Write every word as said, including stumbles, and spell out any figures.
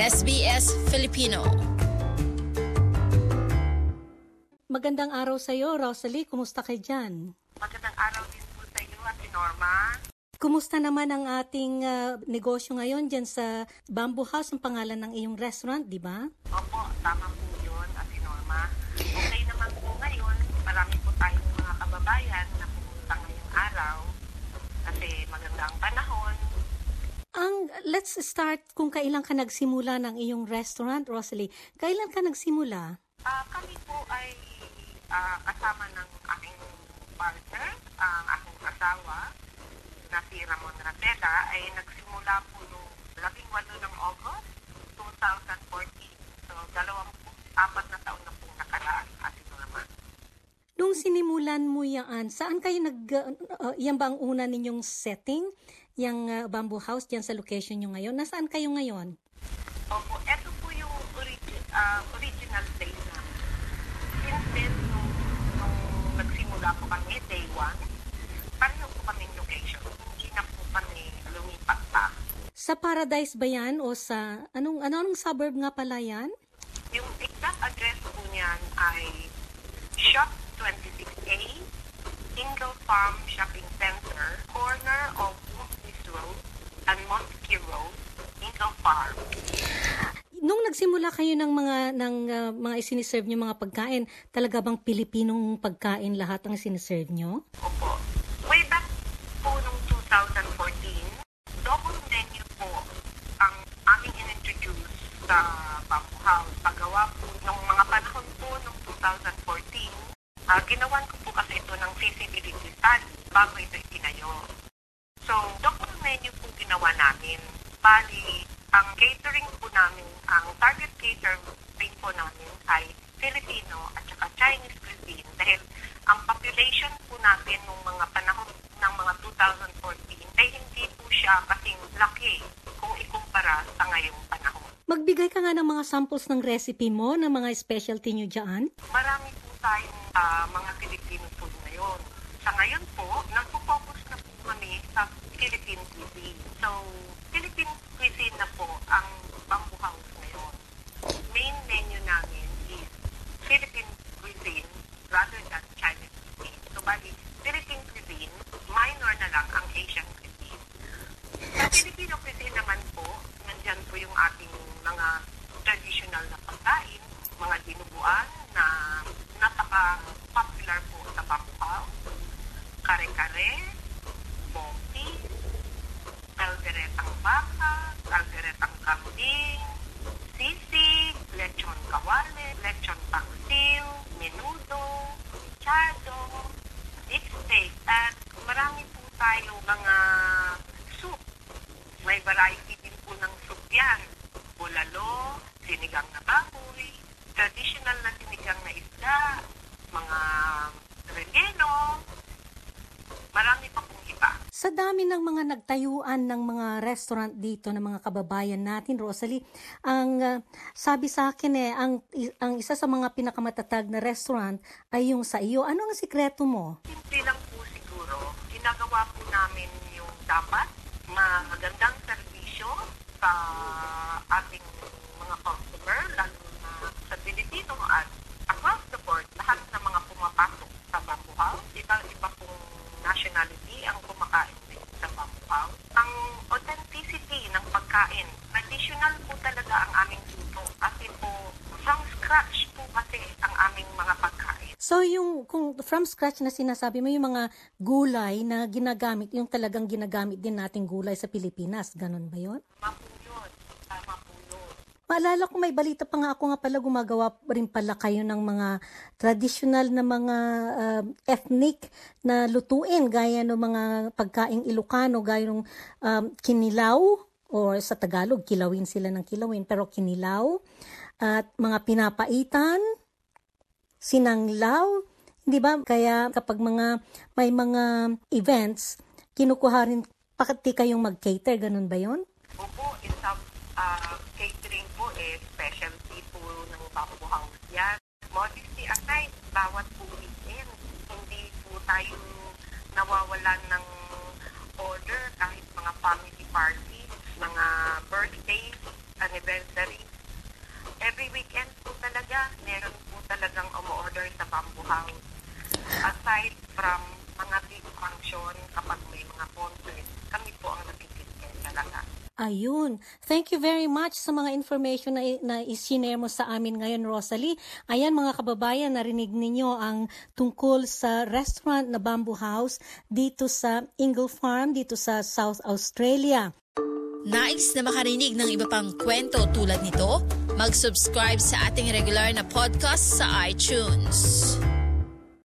S B S Filipino. Magandang araw sa iyo, Rosalie. Kumusta ka dyan? Magandang araw din po sa iyo, Ate Norma. Kumusta naman ang ating uh, negosyo ngayon dyan sa Bamboo House, ang pangalan ng iyong restaurant, di ba? Opo, tama po yun, Ate Norma. Okay naman po ngayon. Marami po tayong mga kababayan na pumunta ngayong araw kasi maganda ang panahon. Ang, let's start kung kailan ka nagsimula ng iyong restaurant, Rosalie. Kailan ka nagsimula? Uh, kami po ay uh, kasama ng aking partner, ang aking asawa, na si Ramon Ratela, ay nagsimula po noong labing walo ng August twenty fourteen. So, dalawang apat na taon na po nakaraan, Ate Norma. Nung sinimulan mo yan, saan kayo nag... Uh, yan ba ang una ninyong setting? Yung uh, Bamboo House dyan sa location nyo ngayon? Nasaan kayo ngayon? Opo, eto po yung origi- uh, original place namin. Since then, nung, nung nagsimula po kami, day one, pareho po kaming location. Hindi na po kami lumipat pa. Sa Paradise ba yan o sa... Anong, ano, anong suburb nga pala yan? Yung exact address po niyan ay Shop twenty-six A, Ingle Farm Shopping Center, corner of Woodley Road and Montague Road, Ingle Farm. Nung nagsimula kayo ng mga ng uh, mga isiniserve niyo mga pagkain, talaga bang Pilipinong pagkain lahat ang siniserve niyo? Opo. Way back po nung twenty fourteen, double menu po ang aming in-introduce sa Bamboo House. Paggawa po nung mga panahon po nung twenty fourteen, uh, ginawan ko po kasi ito ng feasibility study bago ito itinayo. So, double menu po ginawa namin. Bali, ang catering po namin, ang target catering po namin ay Filipino at saka Chinese cuisine dahil ang population po natin nung mga panahon ng mga twenty fourteen ay hindi po siya kasing laki kung ikumpara sa ngayong panahon. Magbigay ka nga ng mga samples ng recipe mo, ng mga specialty nyo dyan. Marami po tayong uh, mga Filipino food ngayon. Sa ngayon po, nagpo-focus na po kami sa Philippine cuisine. So, Philippine cuisine na po ang Bamboo House ngayon. Main menu namin is Philippine cuisine rather than Chinese cuisine. So, bali, Philippine cuisine, minor na lang ang Asian cuisine. Sa Filipino cuisine naman po, nandyan po yung ating mga traditional na pagkain, mga dinuguan na napaka-popular po sa Bamboo House. Kare-kare, bompi, kalderetang baka, kalderetang kambing, sisig, lechon kawale, lechon paksiw, menudo, chado, beef steak, at marami po tayong mga soup. May variety din po ng soup yan. Bulalo, sinigang na baboy, traditional na sinigang na isda, mga relleno, marami pa pong iba. Sa dami ng mga nagtayuan ng mga restaurant dito ng mga kababayan natin, Rosalie, ang uh, sabi sa akin eh, ang, ang isa sa mga pinakamatatag na restaurant ay yung sa iyo. Ano ang sikreto mo? Simple lang po siguro. Ginagawa po namin yung dapat magandang serbisyo sa ating mga customer, lalo na sa Pilipino at across the board, lahat ng mga pumapasok sa Bamboo House, iba-iba pong nationality ang kumakain sa Bamboo House. Ang authenticity ng pagkain, traditional po talaga ang aming luto. Kasi po, from scratch po kasi ang aming mga pagkain. So yung kung from scratch na sinasabi mo, yung mga gulay na ginagamit, yung talagang ginagamit din nating gulay sa Pilipinas, ganun ba yun? Tama po yun. Tama po yun. Maalala ko may balita pa nga ako nga pala gumagawa rin pala kayo ng mga traditional na mga uh, ethnic na lutuin gaya ng mga pagkaing Ilocano, gaya ng um, kinilaw or sa Tagalog kilawin sila ng kilawin pero kinilaw at mga pinapaitan, sinanglaw, hindi ba? Kaya kapag mga may mga events, kinukuha rin pati kayong mag-cater, ganun ba yon? Opo, isa uh, catering po eh, specialty po ng Bamboo House yan. Modesty aside, bawat po weekend, hindi po tayo nawawalan ng order kahit mga family parties, mga birthdays, at anniversary. Every weekend po talaga, meron po talagang umu-order sa Bamboo House. Aside from mga big function, kapag may mga concert, kami po ang nagtitipid talaga. Ayun. Thank you very much sa mga information na, na isinare mo sa amin ngayon, Rosalie. Ayan mga kababayan, narinig ninyo ang tungkol sa restaurant na Bamboo House dito sa Ingle Farm, dito sa South Australia. Nais na makarinig ng iba pang kwento tulad nito? Mag-subscribe sa ating regular na podcast sa iTunes.